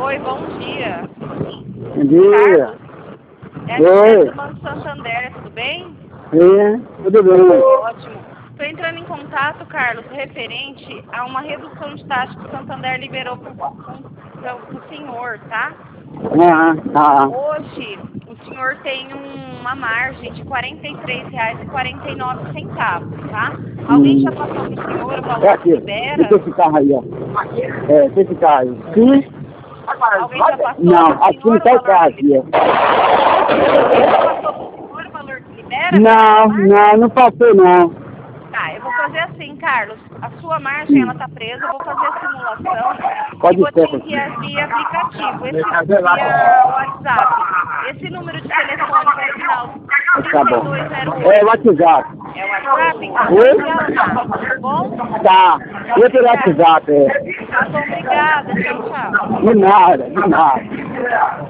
Oi, bom dia. Bom dia. Carlos, do Banco Santander, tudo bem? Sim, tudo bem. Ótimo. Estou entrando em contato, Carlos, referente a uma redução de taxa que o Santander liberou para o senhor, tá? Hoje, o senhor tem uma margem de R$ 43,49, tá? Alguém já passou para o senhor o valor que libera? Esse carro aí, ó. Esse carro aí. Sim? Alguém já passou Não, para o aqui senhor não tá o carro aqui, ó. Alguém já passou para o senhor o valor que libera? Não passou não. Tá, eu vou fazer assim, Carlos. A sua margem, ela tá presa, eu vou fazer a simulação Pode e vou te ser. enviar via aplicativo, via WhatsApp. Esse número de telefone com o final Tá bom. 3208 É o WhatsApp. é o WhatsApp? Então vou Oi? enviar lá, tá bom? Tá. Eu pelo WhatsApp, Tá bom, obrigada. Tchau, tchau. De nada, de nada.